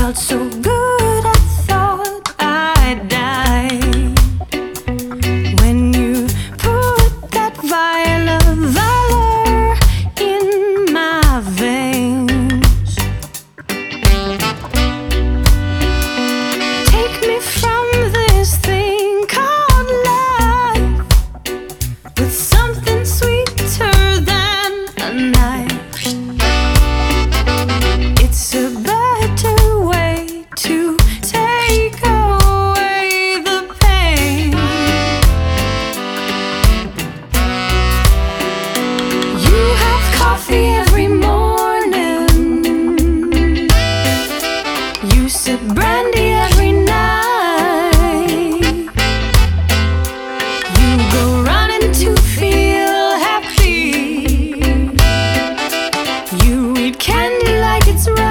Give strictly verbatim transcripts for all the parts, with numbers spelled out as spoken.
felt so good, I thought I died. When you put that vial of valor in my veins, take me from this thing called life with something sweeter than a knife. It's a better way to take away the pain. You have coffee every morning. You sip brandy every night. You go running to feel happy. You eat candy like it's right.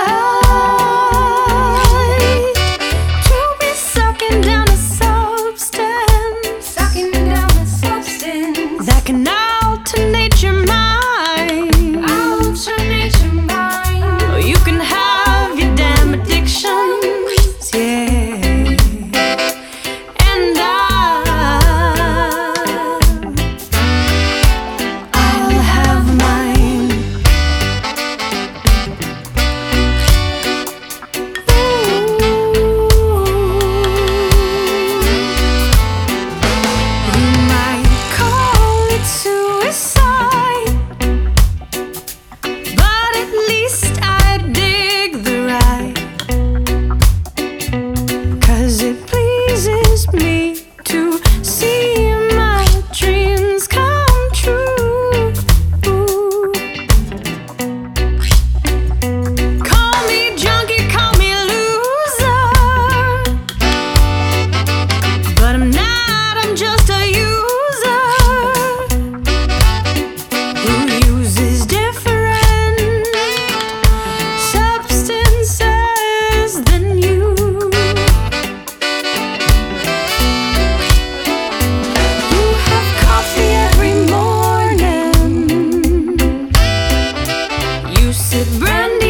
To be sucking down a substance, sucking down a substance that can alternate your mind. Alternate your mind. Or you can have your damn addictions, yeah. And I, I'll have mine. You might call it suicide, but at least I dig the ride. 'Cause it pleases me to see my dreams come true. Call me junkie, call me loser, but I'm not, I'm just a user who uses different substances than you. You have coffee every morning. You sip brandy